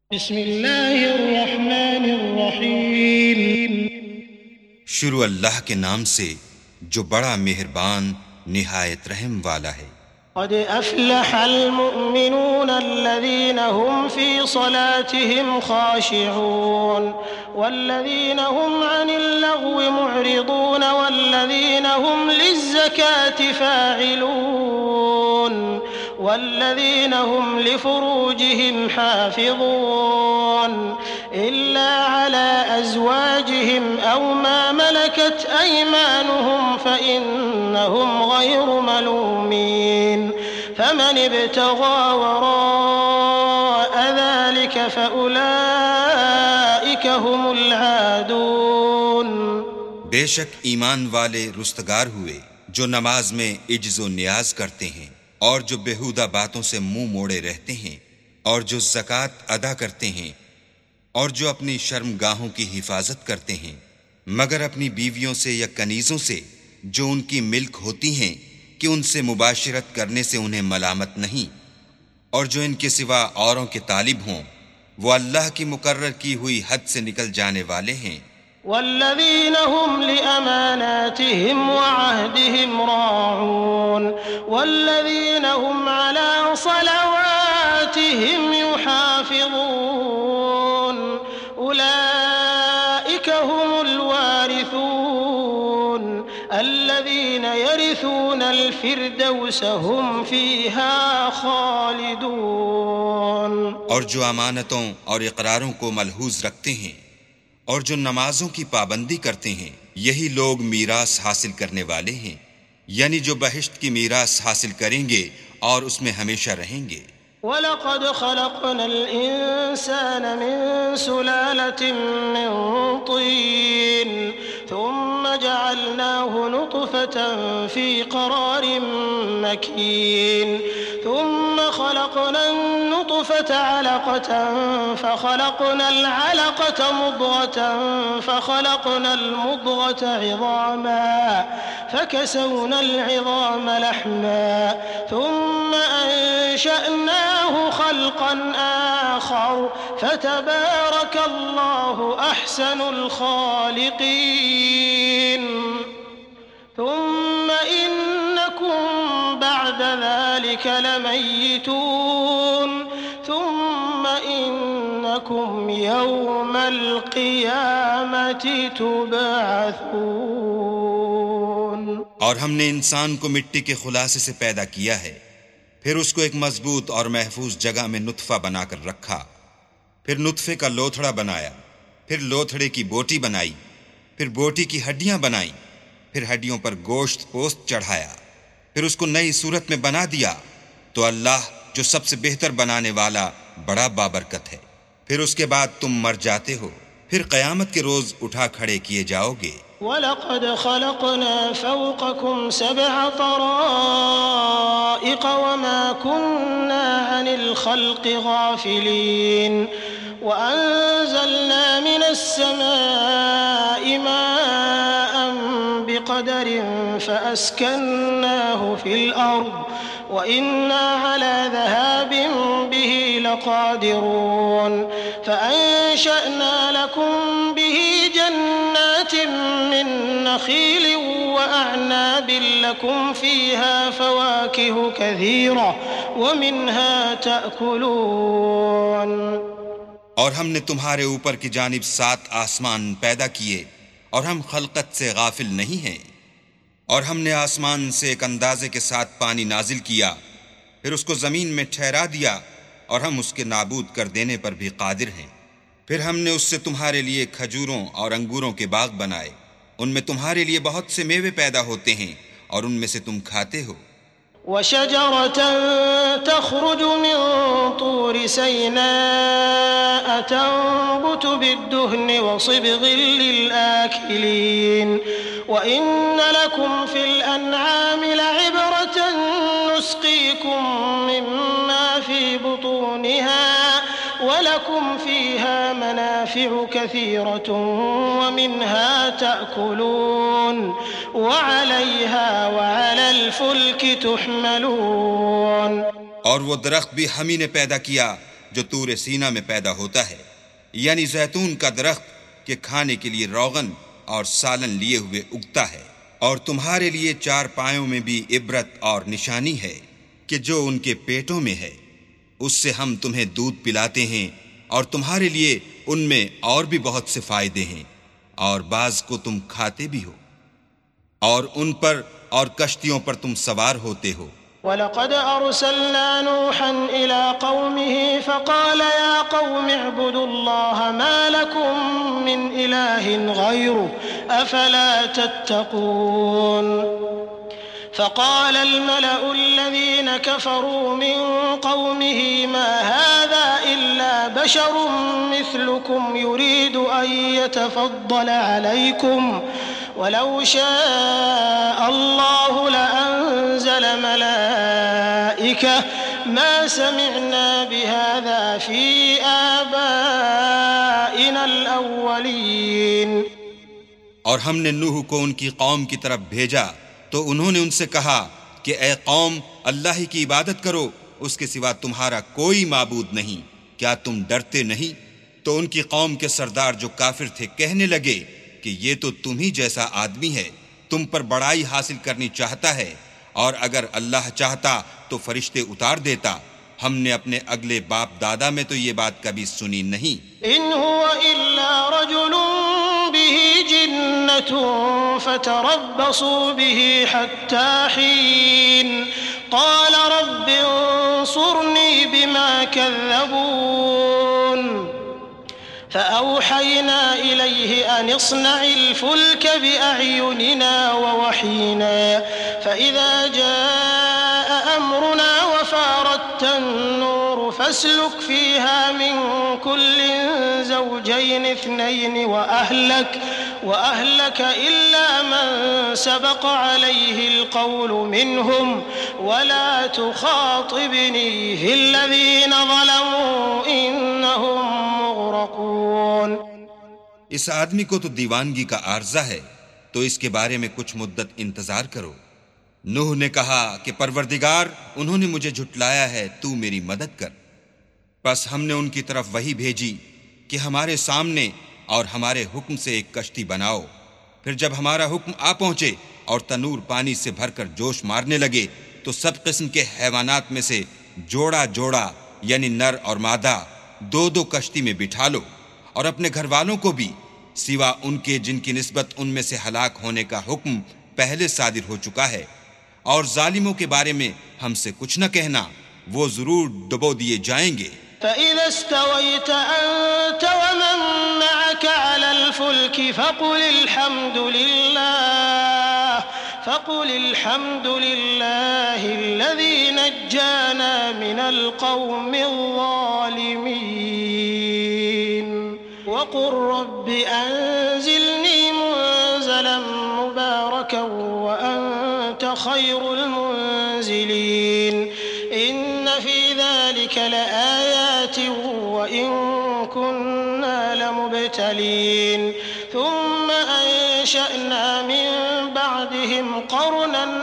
بسم اللہ الرحمن الرحیم۔ شروع اللہ کے نام سے جو بڑا مہربان نہایت رحم والا ہے۔ قد افلح المؤمنون الذين هم في صلاتهم خاشعون والذين هم عن اللغو معرضون والذين هم للزكاة فاعلون والذين هم لفروجهم حافظون إلا على أزواجهم أو ما ملكت أيمانهم فإنهم غير ملومين فمن ابتغى وراء ذلك فأولئك هم العادون۔ بے شک ایمان والے رستگار ہوئے جو نماز میں عجز و نیاز کرتے ہیں اور جو بیہودہ باتوں سے منہ موڑے رہتے ہیں اور جو زکوٰۃ ادا کرتے ہیں اور جو اپنی شرمگاہوں کی حفاظت کرتے ہیں مگر اپنی بیویوں سے یا کنیزوں سے جو ان کی ملک ہوتی ہیں کہ ان سے مباشرت کرنے سے انہیں ملامت نہیں، اور جو ان کے سوا اوروں کے طالب ہوں وہ اللہ کی مقرر کی ہوئی حد سے نکل جانے والے ہیں۔ والذين هم لأماناتهم وعهدهم راعون والذين هم على صلواتهم يحافظون أولئك هم الوارثون الذين يرثون الفردوس هم فيها خالدون۔ اور جو امانتوں اور اقراروں کو ملحوظ رکھتے ہیں اور جو نمازوں کی پابندی کرتے ہیں یہی لوگ میراث حاصل کرنے والے ہیں، یعنی جو بہشت کی میراث حاصل کریں گے اور اس میں ہمیشہ رہیں گے۔ وَلَقَدْ خَلَقْنَا الْإِنسَانَ مِنْ سُلَالَةٍ مِّن طِينٍ ثُمَّ جَعَلْنَاهُ نُطْفَةً فِي قَرَارٍ مَّكِينٍ ثُمَّ خَلَقْنَا النُّطْفَةَ عَلَقَةً فَخَلَقْنَا الْعَلَقَةَ مُضْغَةً فَخَلَقْنَا الْمُضْغَةَ عِظَامًا فَكَسَوْنَا الْعِظَامَ لَحْمًا ثُمَّ أَنشَأْنَاهُ خَلْقًا آخَرَ فَتَبَارَكَ اللَّهُ أَحْسَنُ الْخَالِقِينَ۔ ثُمَّ إِنَّكُمْ بَعْدَ ذَلِكَ لَمَيِّتُونَ ثُمَّ إِنَّكُمْ يَوْمَ الْقِيَامَةِ تُبْعَثُونَ۔ اور ہم نے انسان کو مٹی کے خلاصے سے پیدا کیا ہے، پھر اس کو ایک مضبوط اور محفوظ جگہ میں نطفہ بنا کر رکھا، پھر نطفے کا لوتھڑا بنایا، پھر لوتھڑے کی بوٹی بنائی، پھر بوٹی کی ہڈیاں بنائیں، پھر ہڈیوں پر گوشت پوست چڑھایا، پھر اس کو نئی صورت میں بنا دیا، تو اللہ جو سب سے بہتر بنانے والا بڑا بابرکت ہے۔ پھر اس کے بعد تم مر جاتے ہو، پھر قیامت کے روز اٹھا کھڑے کیے جاؤ گے۔ وَلَقَدْ خَلَقْنَا فَوْقَكُمْ سَبْعَ طَرَائِقَ وَمَا كُنَّا عَنِ الْخَلْقِ غَافِلِينَ وَأَنزَلْنَا مِنَ السَّمَاءِ مَاءً بِقَدَرٍ فَأَسْكَنَّاهُ فِي الْأَرْضِ وَإِنَّا عَلَى ذَهَابٍ بِهِ لَقَادِرُونَ فَأَنشَأْنَا لَكُم بِهِ جَنَّاتٍ من نخيل وأعناب لكم فيها فواكه كثيرة ومنها تأكلون۔ اور ہم نے تمہارے اوپر کی جانب 7 آسمان پیدا کیے اور ہم خلقت سے غافل نہیں ہیں، اور ہم نے آسمان سے ایک اندازے کے ساتھ پانی نازل کیا، پھر اس کو زمین میں ٹھہرا دیا اور ہم اس کے نابود کر دینے پر بھی قادر ہیں۔ پھر ہم نے اس سے تمہارے لیے کھجوروں اور انگوروں کے باغ بنائے، ان میں تمہارے لیے بہت سے میوے پیدا ہوتے ہیں اور ان میں سے تم کھاتے ہو۔ وَشَجَرَةً تَخْرُجُ مِن طُورِ سَيْنَاءَ تَنبُتُ بِالدُّهْنِ وَصِبْغٍ لِّلْآكِلِينَ وَإِنَّ لَكُمْ فِي الْأَنْعَامِ لَعِبْرَةً نُّسْقِيكُم مِّمَّا فِي بُطُونِهَا وَلَكُمْ فِيهَا مَنَافِعُ كَثِيرَةٌ وَمِنْهَا تَأْكُلُونَ وَعَلَيْهَا وَعَلَى الْفُلْكِ تُحْمَلُونَ۔ اور وہ درخت بھی ہم ہی نے پیدا کیا جو طور سینا میں پیدا ہوتا ہے، یعنی زیتون کا درخت کہ کھانے کے لیے روغن اور سالن لیے ہوئے اگتا ہے، اور تمہارے لیے چار پایوں میں بھی عبرت اور نشانی ہے کہ جو ان کے پیٹوں میں ہے، اس سے ہم تمہیں دودھ پلاتے ہیں، اور تمہارے لیے ان میں اور بھی بہت سے فائدے ہیں، اور بعض کو تم کھاتے بھی ہو، اور ان پر اور کشتیوں پر تم سوار ہوتے ہو۔ وَلَقَدْ أَرْسَلْنَا نُوحًا إِلَىٰ قَوْمِهِ فَقَالَ يَا قَوْمِ اعْبُدُوا اللَّهَ مَا لَكُم مِّنْ إِلَٰهٍ غَيْرُهُ أَفَلَا تَتَّقُونَ فقال الملأ الذين كفروا من قومه ما هذا إلا بشر مثلكم يريد أن يتفضل عليكم ولو شاء الله لأنزل ملائكة ما سمعنا بهذا في آبائنا الأولين۔ اور ہم نے نوح کو ان کی قوم کی طرف بھیجا تو انہوں نے ان سے کہا کہ اے قوم، اللہ ہی کی عبادت کرو، اس کے سوا تمہارا کوئی معبود نہیں، کیا تم ڈرتے نہیں؟ تو ان کی قوم کے سردار جو کافر تھے کہنے لگے کہ یہ تو تم ہی جیسا آدمی ہے، تم پر بڑائی حاصل کرنی چاہتا ہے، اور اگر اللہ چاہتا تو فرشتے اتار دیتا۔ ہم نے اپنے اگلے باپ دادا میں تو یہ بات کبھی سنی نہیں۔ ان هو الا رجل به جنة فتربصوا به حتى حين قال رب انصرني بما كذبون فأوحينا إليه أن اصنع الفلك بأعيننا ووحينا فإذا جاء أمرنا وفارت النور فاسلك فيها من كل زوجين اثنين وأهلك إلا من سبق عليه القول منهم ولا تخاطبني في الذين ظلموا إنهم مغرقون۔ اس آدمی کو تو دیوانگی کا عارضہ ہے، تو اس کے بارے میں کچھ مدت انتظار کرو۔ نوح نے کہا کہ پروردگار، انہوں نے مجھے جھٹلایا ہے، تو میری مدد کر۔ پس ہم نے ان کی طرف وحی بھیجی کہ ہمارے سامنے اور ہمارے حکم سے ایک کشتی بناؤ۔ پھر جب ہمارا حکم آ پہنچے اور تنور پانی سے بھر کر جوش مارنے لگے تو سب قسم کے حیوانات میں سے جوڑا جوڑا یعنی نر اور مادہ دو دو کشتی میں بٹھا لو، اور اپنے گھر والوں کو بھی، سوا ان کے جن کی نسبت ان میں سے ہلاک ہونے کا حکم پہلے صادر ہو چکا ہے، اور ظالموں کے بارے میں ہم سے کچھ نہ کہنا، وہ ضرور ڈبو دیے جائیں گے۔ فإذا استويت أنت ومن معك على الفلك فقل الحمد لله الذي نجانا من القوم الظالمين وقل رب أنزلني منزلا مباركا وأنت خير المنزلين إن في ذلك لآيات وإن كنا لمبتلين ثم أنشأنا من بعدهم قرنا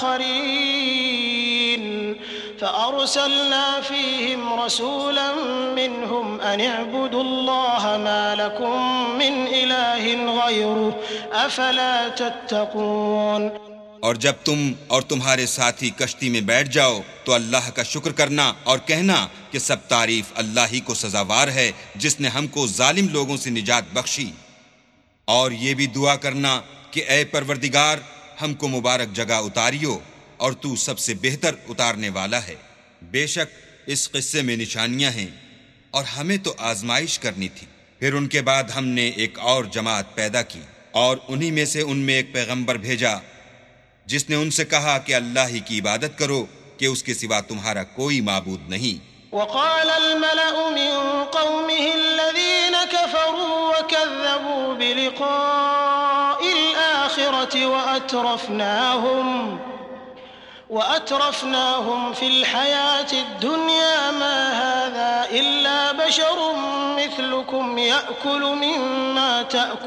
آخرين فأرسلنا فيهم رسولا منهم أن اعبدوا الله ما لكم من إله غيره أفلا تتقون۔ اور جب تم اور تمہارے ساتھی کشتی میں بیٹھ جاؤ تو اللہ کا شکر کرنا اور کہنا کہ سب تعریف اللہ ہی کو سزاوار ہے جس نے ہم کو ظالم لوگوں سے نجات بخشی، اور یہ بھی دعا کرنا کہ اے پروردگار، ہم کو مبارک جگہ اتاریو اور تو سب سے بہتر اتارنے والا ہے۔ بے شک اس قصے میں نشانیاں ہیں، اور ہمیں تو آزمائش کرنی تھی۔ پھر ان کے بعد ہم نے ایک اور جماعت پیدا کی، اور انہی میں سے ان میں ایک پیغمبر بھیجا جس نے ان سے کہا کہ اللہ ہی کی عبادت کرو کہ اس کے سوا تمہارا کوئی معبود نہیں۔ وقال الملأ من قومه الذين كفروا وكذبوا بلقاء الآخرة وأترفناهم في الحياة الدنيا ما هذا إلا بشر مثلكم يأكل مما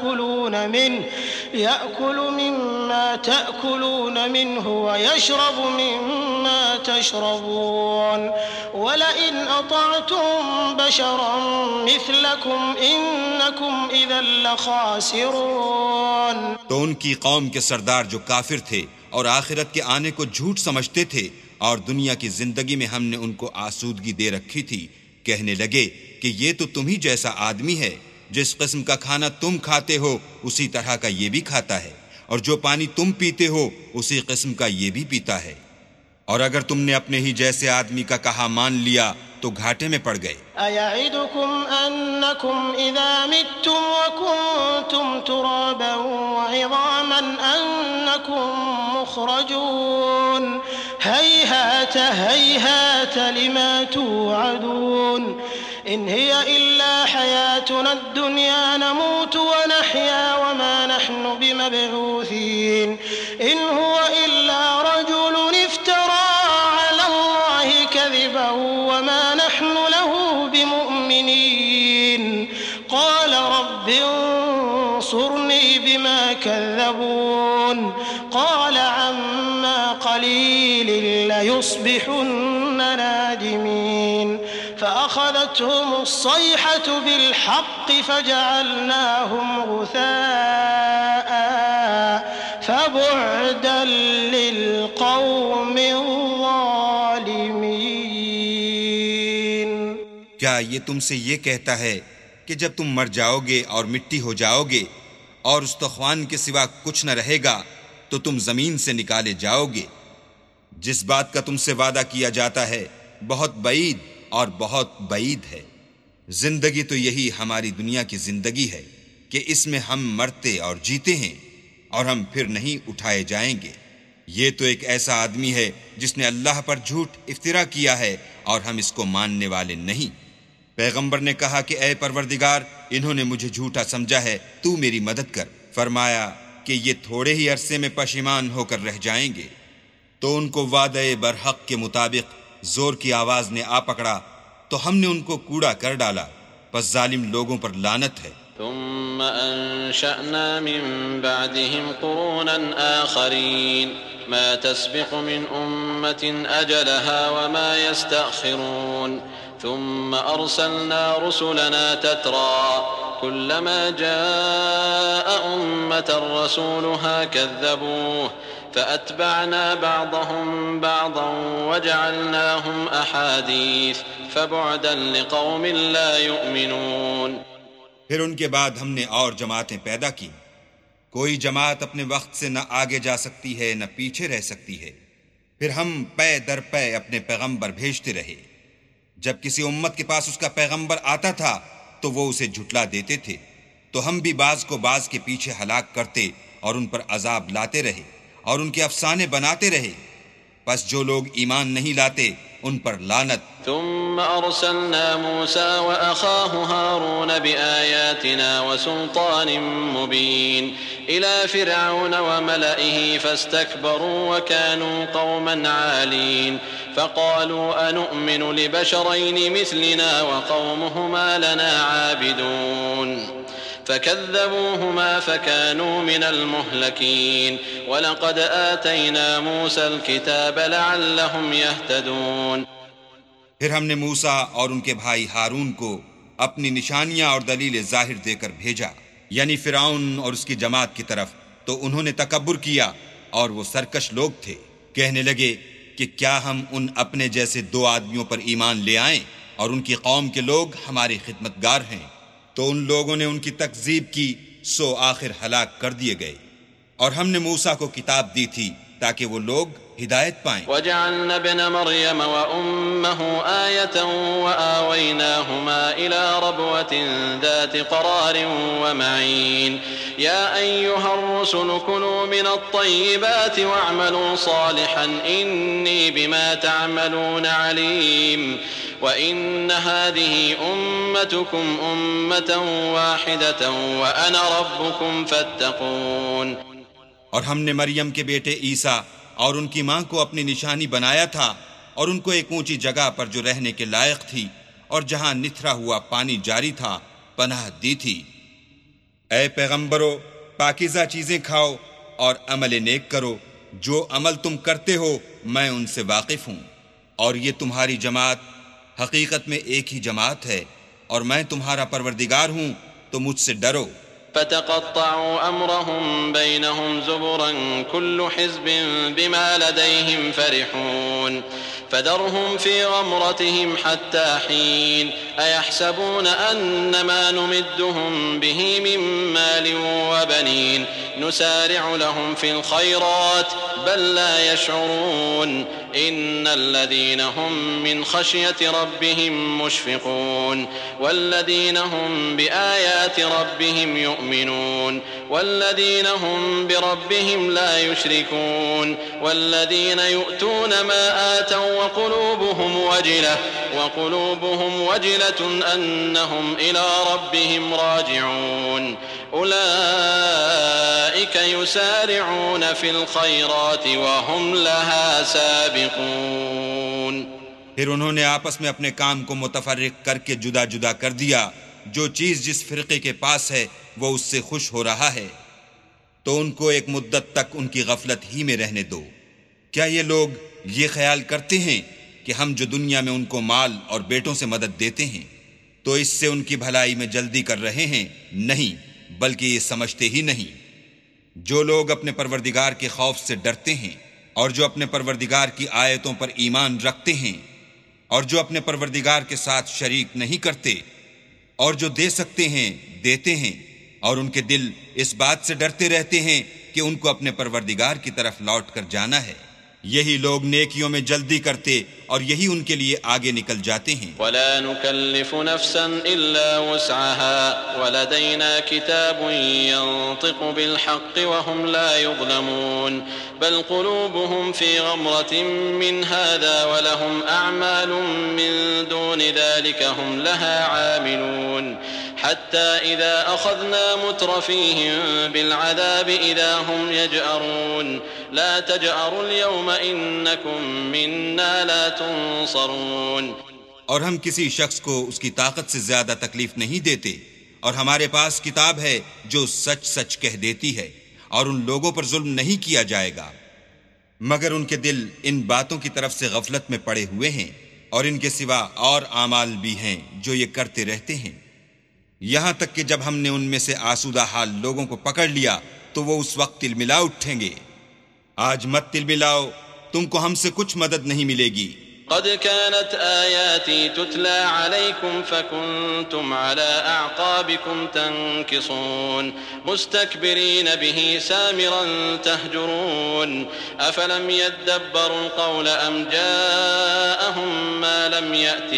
تأكلون منه ويشرب مما تشربون ولئن أطعتم بشرا مثلكم إنكم إذا لخاسرون. تو ان کی قوم کے سردار جو کافر تھے اور آخرت کے آنے کو جھوٹ سمجھتے تھے اور دنیا کی زندگی میں ہم نے ان کو آسودگی دے رکھی تھی، کہنے لگے کہ یہ تو تم ہی جیسا آدمی ہے، جس قسم کا کھانا تم کھاتے ہو اسی طرح کا یہ بھی کھاتا ہے، اور جو پانی تم پیتے ہو اسی قسم کا یہ بھی پیتا ہے، اور اگر تم نے اپنے ہی جیسے آدمی کا کہا مان لیا تو گھاٹے میں پڑ گئے. أَيَعِدُكُمْ أَنَّكُمْ إِذَا مِتُّمْ وَكُنْتُمْ تُرَابًا وَعِظَامًا أَنَّكُمْ مُخْرَجُونَ هَيْهَاتَ هَيْهَاتَ لِمَا تُوعَدُونَ إِنْ هِيَ إِلَّا حَيَاتُنَا الدُّنْيَا نَمُوتُ وَنَحْيَا وَمَا نَحْنُ بِمَبْعُوثِينَ إِنْ هُوَ إِلَّا رَجُلٌ افْتَرَى عَلَى اللَّهِ كَذِبًا وَمَا نَحْنُ لَهُ بِمُؤْمِنِينَ قَالَ رَبِّ انصُرْنِي بِمَا كَذَّبُونِ قَالَ عَمَّا قَلِيلٍ لَيُصْبِحُنَّ نَادِمِينَ فأخذتهم الصيحة بالحق فجعلناهم غثاء فبعدا للقوم الظالمين. کیا یہ تم سے یہ کہتا ہے کہ جب تم مر جاؤ گے اور مٹی ہو جاؤ گے اور استخوان کے سوا کچھ نہ رہے گا تو تم زمین سے نکالے جاؤ گے؟ جس بات کا تم سے وعدہ کیا جاتا ہے بہت بعید اور بہت بعید ہے. زندگی تو یہی ہماری دنیا کی زندگی ہے کہ اس میں ہم مرتے اور جیتے ہیں اور ہم پھر نہیں اٹھائے جائیں گے. یہ تو ایک ایسا آدمی ہے جس نے اللہ پر جھوٹ افطرا کیا ہے اور ہم اس کو ماننے والے نہیں. پیغمبر نے کہا کہ اے پروردگار، انہوں نے مجھے جھوٹا سمجھا ہے، تو میری مدد کر. فرمایا کہ یہ تھوڑے ہی عرصے میں پشیمان ہو کر رہ جائیں گے. تو ان کو وعدے برحق کے مطابق زور کی آواز نے آ پکڑا تو ہم نے ان کو کوڑا کر ڈالا، پس ظالم لوگوں پر لعنت ہے. ثم أنشأنا من بعدهم قرونا آخرين ما تسبق من أمة أجلها وما يستأخرون ثم أرسلنا رسلنا تترى كلما جاء أمة رسولها كذبوه فأتبعنا بعضهم بعضا وجعلناهم أحاديث فبعدا لقوم لا يؤمنون. پھر ان کے بعد ہم نے اور جماعتیں پیدا کی. کوئی جماعت اپنے وقت سے نہ آگے جا سکتی ہے نہ پیچھے رہ سکتی ہے. پھر ہم پے در پے اپنے پیغمبر بھیجتے رہے. جب کسی امت کے پاس اس کا پیغمبر آتا تھا تو وہ اسے جھٹلا دیتے تھے، تو ہم بھی بعض کو بعض کے پیچھے ہلاک کرتے اور ان پر عذاب لاتے رہے اور ان کے افسانے بناتے رہے. پس جو لوگ ایمان نہیں لاتے ان پر لعنت. ثم أرسلنا موسى وأخاه هارون بآياتنا وسلطان مبين إلى فرعون وملئه فاستكبروا وكانوا قوما عالين فقالوا أنؤمن لبشرين مثلنا وقومهما لنا عابدون فكذبوهما فكانوا من المهلكين ولقد آتينا موسى الكتاب لعلهم يهتدون. پھر ہم نے موسیٰ اور ان کے بھائی ہارون کو اپنی نشانیاں اور دلیل ظاہر دے کر بھیجا، یعنی فرعون اور اس کی جماعت کی طرف، تو انہوں نے تکبر کیا اور وہ سرکش لوگ تھے. کہنے لگے کہ کیا ہم ان اپنے جیسے دو آدمیوں پر ایمان لے آئیں اور ان کی قوم کے لوگ ہمارے خدمتگار ہیں. تو ان لوگوں نے ان کی تکذیب کی، سو آخر ہلاک کر دیے گئے. اور ہم نے موسیٰ کو کتاب دی تھی تاکہ وہ لوگ ہدایت پائیں. وجعلنا ابن مريم وأمه آية وآويناهما إلى ربوة ذات قرار ومعين يا أيها الرسل كلوا من الطيبات واعملوا صالحا إني بما تعملون عليم وإن هذه أمتكم أمة واحدة وأنا ربكم فاتقون. اور ہم نے مریم کے بیٹے عیسیٰ اور ان کی ماں کو اپنی نشانی بنایا تھا اور ان کو ایک اونچی جگہ پر جو رہنے کے لائق تھی اور جہاں نتھرا ہوا پانی جاری تھا پناہ دی تھی۔ اے پیغمبرو، پاکیزہ چیزیں کھاؤ اور عمل نیک کرو، جو عمل تم کرتے ہو میں ان سے واقف ہوں، اور یہ تمہاری جماعت حقیقت میں ایک ہی جماعت ہے، اور میں تمہارا پروردگار ہوں، تو مجھ سے ڈرو۔ فتقطعوا أمرهم بينهم زبرا كل حزب بما لديهم فرحون فذرهم في غمرتهم حتى حين أيحسبون أن ما نمدهم به من مال وبنين نسارع لهم في الخيرات بل لا يشعرون إن الذين هم من خشية ربهم مشفقون والذين هم بآيات ربهم يؤمنون والذين هم بربهم لا يشركون والذين يؤتون ما آتوا وقلوبهم وجلة أنهم إلى ربهم راجعون أولئك يسارعون في الخيرات وهم لها سابقون۔ پھر انہوں نے آپس میں اپنے کام کو متفرق کر کے جدا جدا کر دیا، جو چیز جس فرقے کے پاس ہے وہ اس سے خوش ہو رہا ہے، تو ان کو ایک مدت تک ان کی غفلت ہی میں رہنے دو۔ کیا یہ لوگ یہ خیال کرتے ہیں کہ ہم جو دنیا میں ان کو مال اور بیٹوں سے مدد دیتے ہیں تو اس سے ان کی بھلائی میں جلدی کر رہے ہیں؟ نہیں، بلکہ یہ سمجھتے ہی نہیں۔ جو لوگ اپنے پروردگار کے خوف سے ڈرتے ہیں اور جو اپنے پروردگار کی آیتوں پر ایمان رکھتے ہیں اور جو اپنے پروردگار کے ساتھ شریک نہیں کرتے اور جو دے سکتے ہیں دیتے ہیں، اور ان کے دل اس بات سے ڈرتے رہتے ہیں کہ ان کو اپنے پروردگار کی طرف لوٹ کر جانا ہے، یہی لوگ نیکیوں میں جلدی کرتے اور یہی ان کے لیے آگے نکل جاتے ہیں۔ ولا نكلف نفسا إلا وسعها ولدينا كتاب ينطق بالحق وهم لا يظلمون بل قلوبهم في غمرة من هذا ولهم أعمال من دون ذلك هم لها عاملون حتى إذا أخذنا مترفيهم بالعذاب إذا هم يجأرون لا تجأروا اليوم إنكم منا لا تنصرون۔ اور ہم کسی شخص کو اس کی طاقت سے زیادہ تکلیف نہیں دیتے، اور ہمارے پاس کتاب ہے جو سچ سچ کہہ دیتی ہے، اور ان لوگوں پر ظلم نہیں کیا جائے گا، مگر ان کے دل ان باتوں کی طرف سے غفلت میں پڑے ہوئے ہیں، اور ان کے سوا اور اعمال بھی ہیں جو یہ کرتے رہتے ہیں، یہاں تک کہ جب ہم نے ان میں سے آسودہ حال لوگوں کو پکڑ لیا تو وہ اس وقت تلملا اٹھیں گے۔ آج مت تلملاؤ، تم کو ہم سے کچھ مدد نہیں ملے گی۔ قد كانت آياتي تتلى عليكم فكنتم على أعقابكم تنكصون مستكبرين به سامرا تهجرون أفلم يدبروا القول أم جاءهم ما لم يأت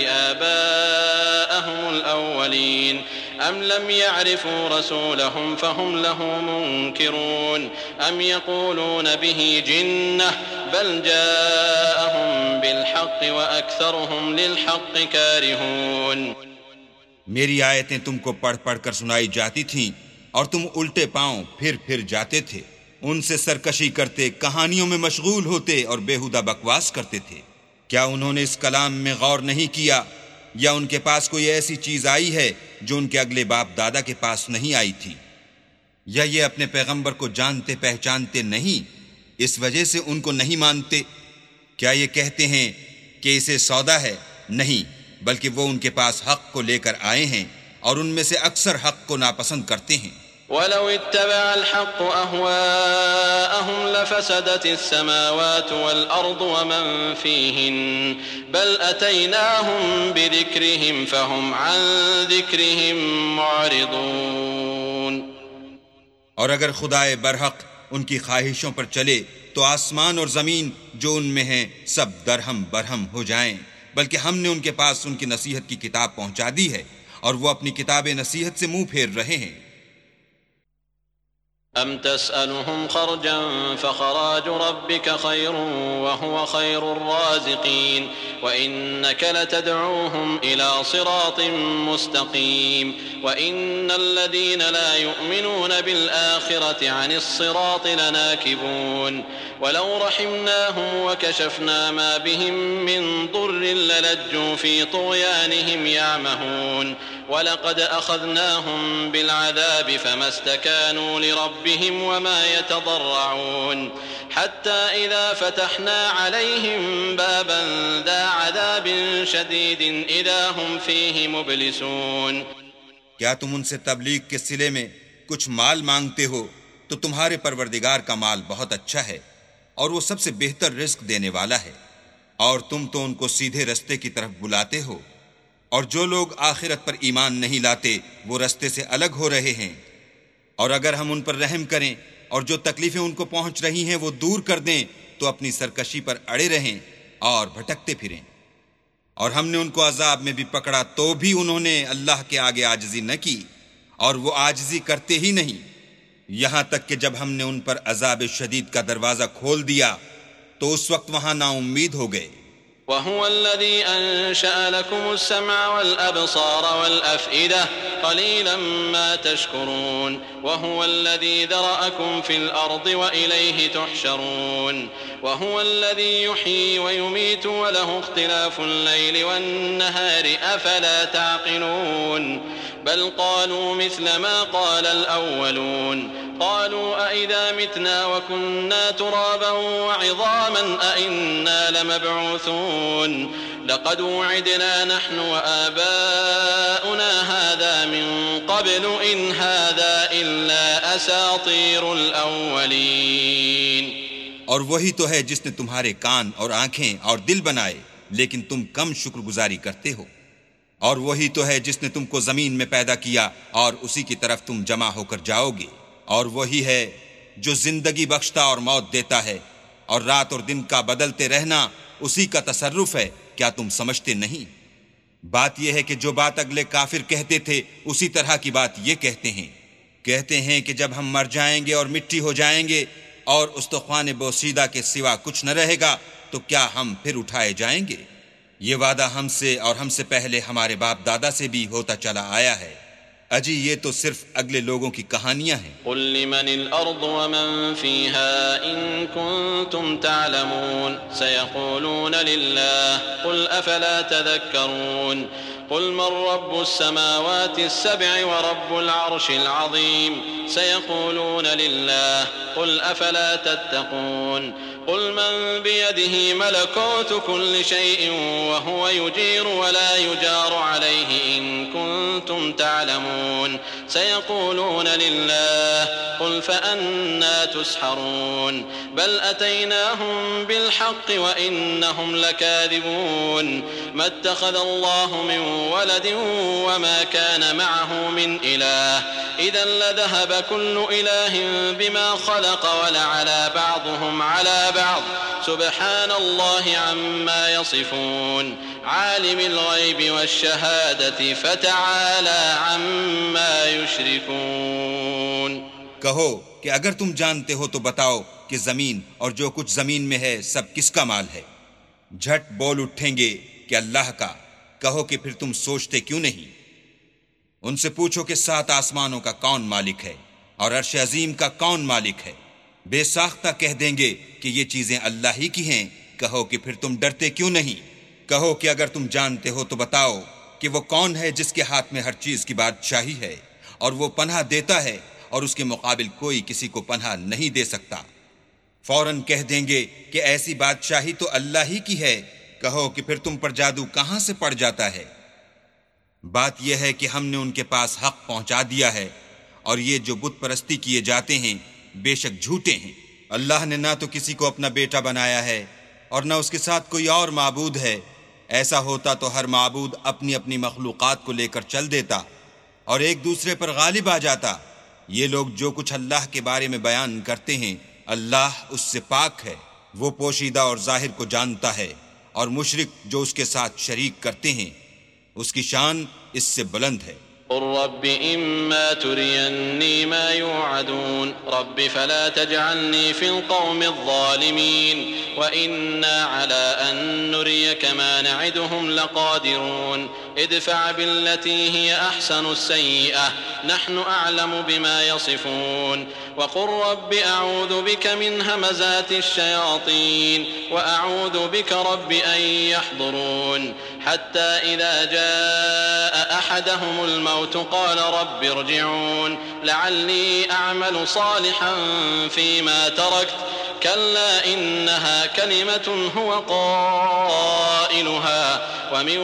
آباءهم الأولين أم لم يعرفوا رسولهم فهم له منكرون أم يقولون به جنة بل جاءهم بالحق وأكثرهم للحق كارهون۔ میری آیتیں تم کو پڑھ پڑھ کر سنائی جاتی تھیں اور تم الٹے پاؤں پھر جاتے تھے، ان سے سرکشی کرتے، کہانیوں میں مشغول ہوتے اور بیہودہ بکواس کرتے تھے۔ کیا انہوں نے اس کلام میں غور نہیں کیا، یا ان کے پاس کوئی ایسی چیز آئی ہے جو ان کے اگلے باپ دادا کے پاس نہیں آئی تھی، یا یہ اپنے پیغمبر کو جانتے پہچانتے نہیں اس وجہ سے ان کو نہیں مانتے؟ کیا یہ کہتے ہیں کہ اسے سودا ہے؟ نہیں، بلکہ وہ ان کے پاس حق کو لے کر آئے ہیں اور ان میں سے اکثر حق کو ناپسند کرتے ہیں۔ ولو اتبع الحق أهواءهم لفسدت السماوات والأرض ومن فيهن بل أتيناهم بذكرهم فهم عن ذكرهم معرضون۔ اور اگر خدائے برحق ان کی خواہشوں پر چلے تو آسمان اور زمین جو ان میں ہیں سب درہم برہم ہو جائیں، بلکہ ہم نے ان کے پاس ان کی نصیحت کی کتاب پہنچا دی ہے اور وہ اپنی کتاب نصیحت سے منہ پھیر رہے ہیں۔ أم تسألهم خرجا فخراج ربك خير وهو خير الرازقين وإنك لتدعوهم إلى صراط مستقيم وإن الذين لا يؤمنون بالآخرة عن الصراط لناكبون ولو رحمناهم وكشفنا ما بهم من ضر للجوا في طغيانهم يعمهون ولقد أخذناهم بالعذاب فما استكانوا لربهم وما يتضرعون حتى إذا فتحنا عليهم بابا ذا عذاب شديد إذا هم فيه مبلسون. کیا تم ان سے تبلیغ کے صلے میں کچھ مال مانگتے ہو تو تمہارے پروردگار کا مال بہت اچھا ہے اور وہ سب سے بہتر رزق دینے والا ہے، اور تم تو ان کو سیدھے رستے کی طرف بلاتے ہو، اور جو لوگ آخرت پر ایمان نہیں لاتے وہ رستے سے الگ ہو رہے ہیں. اور اگر ہم ان پر رحم کریں اور جو تکلیفیں ان کو پہنچ رہی ہیں وہ دور کر دیں تو اپنی سرکشی پر اڑے رہیں اور بھٹکتے پھریں. اور ہم نے ان کو عذاب میں بھی پکڑا تو بھی انہوں نے اللہ کے آگے عاجزی نہ کی، اور وہ عاجزی کرتے ہی نہیں، یہاں تک کہ جب ہم نے ان پر عذاب شدید کا دروازہ کھول دیا تو اس وقت وہاں نا امید ہو گئے. وهو الذي أنشأ لكم السمع والأبصار والأفئدة قليلا ما تشكرون وهو الذي ذرأكم في الأرض وإليه تحشرون وهو الذي يحيي ويميت وله اختلاف الليل والنهار أفلا تعقلون بل قالوا مثل ما قال الأولون قالوا أئذا متنا وكنا ترابا وعظاما أئنا لمبعوثون لقد وعدنا نحن وآباؤنا هذا من قبل إن هذا إلا أساطير الأولين. اور وہی تو ہے جس نے تمہارے کان اور آنکھیں اور دل بنائے لیکن تم کم شکر گزاری کرتے ہو، اور وہی تو ہے جس نے تم کو زمین میں پیدا کیا اور اسی کی طرف تم جمع ہو کر جاؤ گے، اور وہی ہے جو زندگی بخشتا اور موت دیتا ہے، اور رات اور دن کا بدلتے رہنا اسی کا تصرف ہے. کیا تم سمجھتے نہیں؟ بات یہ ہے کہ جو بات اگلے کافر کہتے تھے اسی طرح کی بات یہ کہتے ہیں کہ جب ہم مر جائیں گے اور مٹی ہو جائیں گے اور استخوان بوسیدہ کے سوا کچھ نہ رہے گا تو کیا ہم پھر اٹھائے جائیں گے؟ یہ وعدہ ہم سے اور ہم سے پہلے ہمارے باپ دادا سے بھی ہوتا چلا آیا ہے. اجی یہ تو صرف اگلے لوگوں کی کہانیاں ہیں. قل لمن الأرض ومن فيها إن كنتم تعلمون سيقولون لله قل أفلا تذكرون قل من رب السماوات السبع ورب العرش العظيم سيقولون لله قل أفلا تتقون قل من بيده ملكوت كل شيء وهو يجير ولا يجار عليه إن كنتم تعلمون سيقولون لله قل فأنا تسحرون بل أتيناهم بالحق وإنهم لكاذبون ما اتخذ الله من ولد وما كان معه من إله إذا لذهب كل إله بما خلق ولعلى بعضهم على بعض سبحان الله عما يصفون عالم الغيب والشهادة فتعالى عما يشركون. کہو کہ اگر تم جانتے ہو تو بتاؤ کہ زمین اور جو کچھ زمین میں ہے سب کس کا مال ہے؟ جھٹ بول اٹھیں گے کہ اللہ کا. کہو کہ پھر تم سوچتے کیوں نہیں؟ ان سے پوچھو کہ 7 آسمانوں کا کون مالک ہے اور عرش عظیم کا کون مالک ہے؟ بے ساختہ کہہ دیں گے کہ یہ چیزیں اللہ ہی کی ہیں. کہو کہ پھر تم ڈرتے کیوں نہیں؟ کہو کہ اگر تم جانتے ہو تو بتاؤ کہ وہ کون ہے جس کے ہاتھ میں ہر چیز کی بادشاہی ہے اور وہ پناہ دیتا ہے اور اس کے مقابل کوئی کسی کو پناہ نہیں دے سکتا. فوراً کہہ دیں گے کہ ایسی بادشاہی تو اللہ ہی کی ہے. کہو کہ پھر تم پر جادو کہاں سے پڑ جاتا ہے؟ بات یہ ہے کہ ہم نے ان کے پاس حق پہنچا دیا ہے، اور یہ جو بت پرستی کیے جاتے ہیں بے شک جھوٹے ہیں. اللہ نے نہ تو کسی کو اپنا بیٹا بنایا ہے اور نہ اس کے ساتھ کوئی اور معبود ہے. ایسا ہوتا تو ہر معبود اپنی اپنی مخلوقات کو لے کر چل دیتا اور ایک دوسرے پر غالب آ جاتا. یہ لوگ جو کچھ اللہ کے بارے میں بیان کرتے ہیں اللہ اس سے پاک ہے، وہ پوشیدہ اور ظاہر کو جانتا ہے، اور مشرک جو اس کے ساتھ شریک کرتے ہیں اس کی شان اس سے بلند ہے. قل رب إما تريني ما يوعدون رب فلا تجعلني في القوم الظالمين وإنا على أن نريك ما نعدهم لقادرون ادفع بالتي هي أحسن السيئة نحن أعلم بما يصفون وقل رب أعوذ بك من همزات الشياطين وأعوذ بك رب أن يحضرون حتى إذا جاء أحدهم الموت قال رب ارجعون لعلي أعمل صالحا فيما تركت كلا إنها كلمة هو قائلها ومن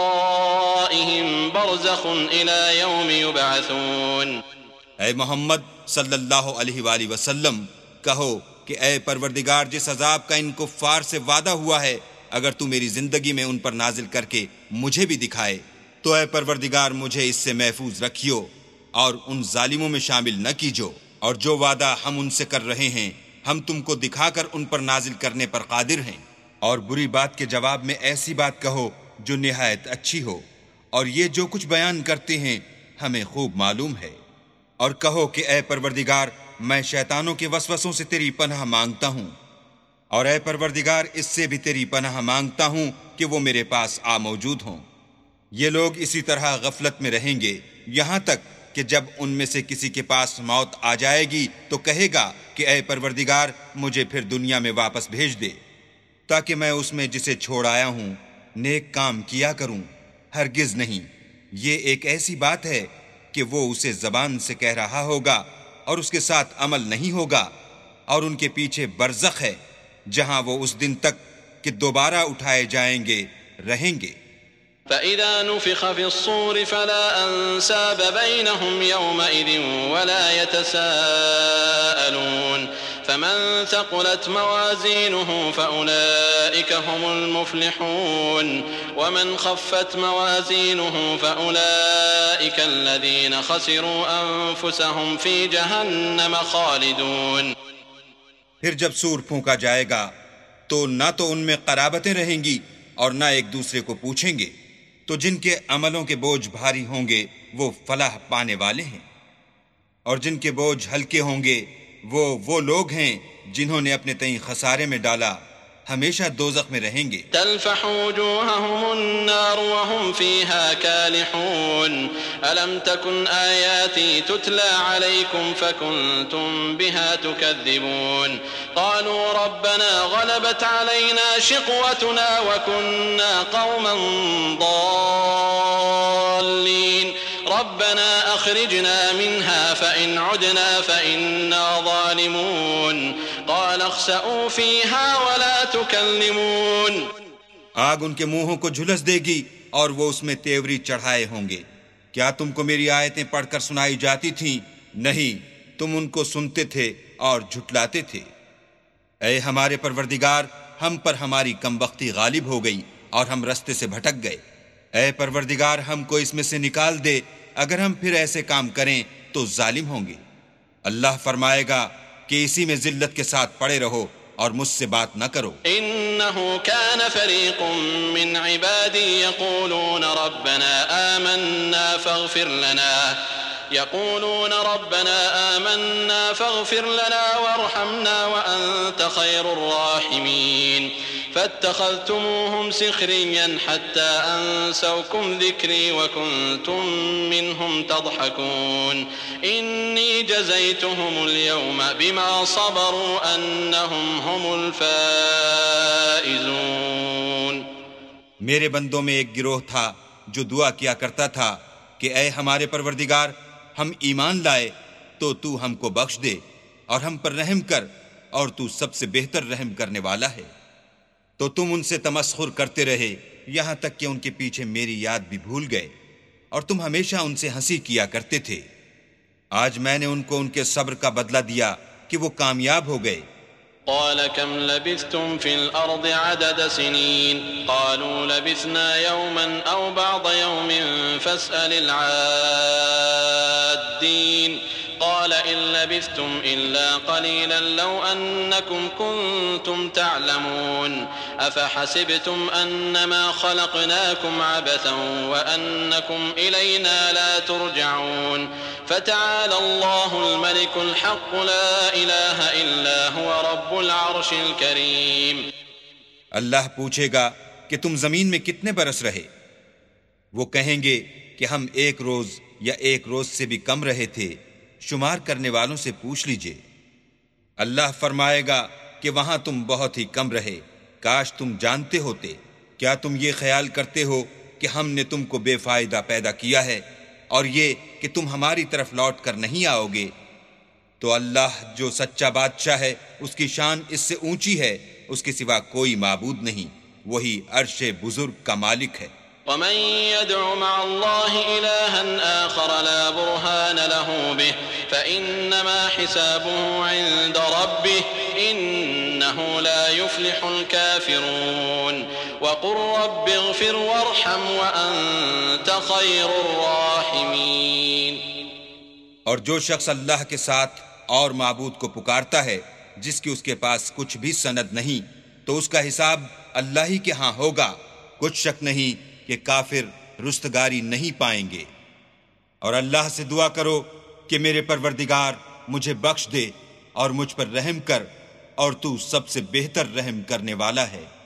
ورائهم برزخ إلى يوم يبعثون. اے محمد صلی اللہ علیہ وآلہ وسلم کہو کہ اے پروردگار جس عذاب کا ان کفار سے وعدہ ہوا ہے اگر تو میری زندگی میں ان پر نازل کر کے مجھے بھی دکھائے تو اے پروردگار مجھے اس سے محفوظ رکھیو اور ان ظالموں میں شامل نہ کیجو، اور جو وعدہ ہم ان سے کر رہے ہیں ہم تم کو دکھا کر ان پر نازل کرنے پر قادر ہیں، اور بری بات کے جواب میں ایسی بات کہو جو نہایت اچھی ہو، اور یہ جو کچھ بیان کرتے ہیں ہمیں خوب معلوم ہے، اور کہو کہ اے پروردگار میں شیطانوں کے وسوسوں سے تیری پناہ مانگتا ہوں، اور اے پروردگار اس سے بھی تیری پناہ مانگتا ہوں کہ وہ میرے پاس آ موجود ہوں۔ یہ لوگ اسی طرح غفلت میں رہیں گے یہاں تک کہ جب ان میں سے کسی کے پاس موت آ جائے گی تو کہے گا کہ اے پروردگار مجھے پھر دنیا میں واپس بھیج دے تاکہ میں اس میں جسے چھوڑ آیا ہوں نیک کام کیا کروں۔ ہرگز نہیں، یہ ایک ایسی بات ہے کہ وہ اسے زبان سے کہہ رہا ہوگا اور اس کے ساتھ عمل نہیں ہوگا، اور ان کے پیچھے برزخ ہے جہاں وہ اس دن تک کہ دوبارہ اٹھائے جائیں گے رہیں گے۔ فإذا نفخ في الصور فلا أنساب بينهم يومئذ ولا يتساءلون فمن ثقلت موازينه فأولئك هم المفلحون ومن خفت موازينه فأولئك الذين خسروا أنفسهم في جهنم خالدون. پھر جب سور پھونکا جائے گا تو نہ تو ان میں قرابتیں رہیں گی اور نہ ایک دوسرے کو پوچھیں گے، تو جن کے عملوں کے بوجھ بھاری ہوں گے وہ فلاح پانے والے ہیں، اور جن کے بوجھ ہلکے ہوں گے وہ لوگ ہیں جنہوں نے اپنے تئیں خسارے میں ڈالا، ہمیشہ دوزخ میں رہیں گے۔ تلفح وجوههم النار وهم فيها كالحون ألم تكن آياتي تتلى عليكم فكنتم بها تكذبون قالوا ربنا غلبت علينا شقوتنا وكنا قوما ضالين ربنا أخرجنا منها فإن عدنا فإنا ظالمون قال اخسئوا فيها ولا تكلمون. آگ ان کے منہوں کو جھلس دے گی اور وہ اس میں تیوری چڑھائے ہوں گے۔ کیا تم کو میری آیتیں پڑھ کر سنائی جاتی تھیں؟ نہیں، تم ان کو سنتے تھے اور جھٹلاتے تھے۔ اے ہمارے پروردگار ہم پر ہماری کمبختی غالب ہو گئی اور ہم رستے سے بھٹک گئے۔ اے پروردگار ہم کو اس میں سے نکال دے، اگر ہم پھر ایسے کام کریں تو ظالم ہوں گے۔ اللہ فرمائے گا کہ اسی میں ذلت کے ساتھ پڑے رہو اور مجھ سے بات نہ کرو۔ انه كان فريق من عبادي يقولون ربنا آمنا فاغفر لنا وارحمنا وأنت خير الراحمين فاتخذتموهم سخريا حتى أنسوكم ذكري وكنتم منهم تضحكون إني جزيتهم اليوم بما صبروا أنهم هم الفائزون. میرے بندوں میں ایک گروہ تھا جو دعا کیا کرتا تھا کہ اے ہمارے پروردگار ہم ایمان لائے تو تو ہم کو بخش دے اور ہم پر رحم کر، اور تو سب سے بہتر رحم کرنے والا ہے۔ تو تم ان سے تمسخر کرتے رہے یہاں تک کہ ان کے پیچھے میری یاد بھی بھول گئے، اور تم ہمیشہ ان سے ہنسی کیا کرتے تھے۔ آج میں نے ان کو ان کے صبر کا بدلہ دیا کہ وہ کامیاب ہو گئے۔ قال كم لبثتم في الأرض عدد سنين قالوا لبثنا يوما أو بعض يوم فاسأل العادين قال قال إن لبثتم إلا قليلا لو أنكم كنتم تعلمون أفحسبتم أنما خلقناكم عبثا وأنكم إلينا لا ترجعون فتعالى الله الملك الحق لا إله إلا هو رب العرش الكريم۔ اللہ پوچھے گا کہ تم زمین میں کتنے برس رہے؟ وہ کہیں گے کہ ہم 1 روز یا 1 روز سے بھی کم رہے تھے، شمار کرنے والوں سے پوچھ لیجئے۔ اللہ فرمائے گا کہ وہاں تم بہت ہی کم رہے، کاش تم جانتے ہوتے۔ کیا تم یہ خیال کرتے ہو کہ ہم نے تم کو بے فائدہ پیدا کیا ہے اور یہ کہ تم ہماری طرف لوٹ کر نہیں آؤ گے؟ تو اللہ جو سچا بادشاہ ہے، اس کی شان اس سے اونچی ہے، اس کے سوا کوئی معبود نہیں، وہی عرش بزرگ کا مالک ہے۔ ومن يدع مع الله إلها آخر لا برهان له به فإنما حسابه عند ربه إنه لا يفلح الكافرون وقل رب اغفر وارحم وأنت خير الراحمين۔ اور جو شخص اللہ کے ساتھ اور معبود کو پکارتا ہے جس کی اس کے پاس کچھ بھی سند نہیں، تو اس کا حساب اللہ ہی کے ہاں ہوگا، کچھ شک نہیں کہ کافر رستگاری نہیں پائیں گے۔ اور اللہ سے دعا کرو کہ میرے پروردگار مجھے بخش دے اور مجھ پر رحم کر، اور تو سب سے بہتر رحم کرنے والا ہے۔